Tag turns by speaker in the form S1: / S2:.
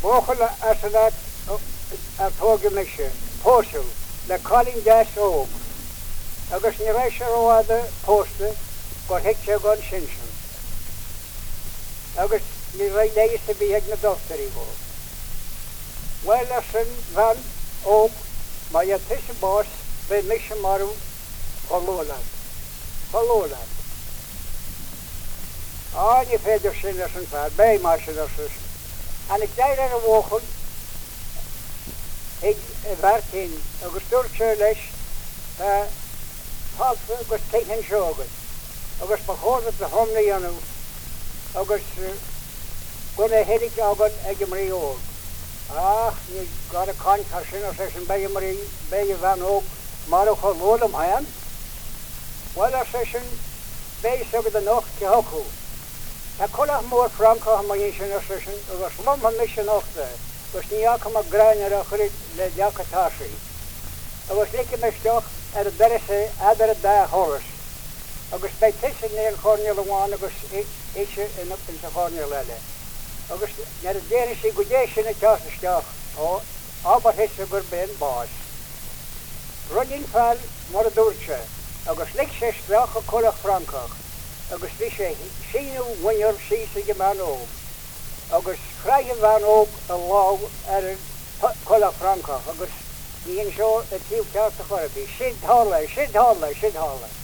S1: Bóchal as a tóga meise, póisiúil le Colin Gas óg, agus ní raibh sé róáda pósta go heitte gan sin. Agus ní raibh léis a bhí ag na dochtarí go. Weil as an bhan óg, má a tuise bás be meise marú cholólad. Ní féidir sin as an fad, bé má sin as sin. An ik deir ar a bhóchal, ag bhartín agus dúirte leis talfa agus teithin seogad. Agus ba chódad a thomna anú, agus gona héidir agad ag marí óg. Ní gad a cáintar sin as sin bé marí bé bhan óg mar a cholólam hain. Weil as sin bé sogad a noch cehochú. A colach mór Franca ha mai sin as sin, agus lom ha mis sin ochta, agus ní ach ma grainir a churid le diacatási. Agus líka meisteach ar a derese adar a da horas. Agus bei tisin neil chornil aháin agus eise in upin sa chornil leile. Agus nar a déri si gudé sin a teastisteach, aber hisse gur ben bás. Rodin fall mar a dúrtse, agus lik sé strach a colach Francach. Agus bhí sé síú bhainir sísa go man óg. Agus chraithe bhan óg a lág ar chola Francach, agus bhíon seo a tíomh ceart a chuirbí. Sid hála.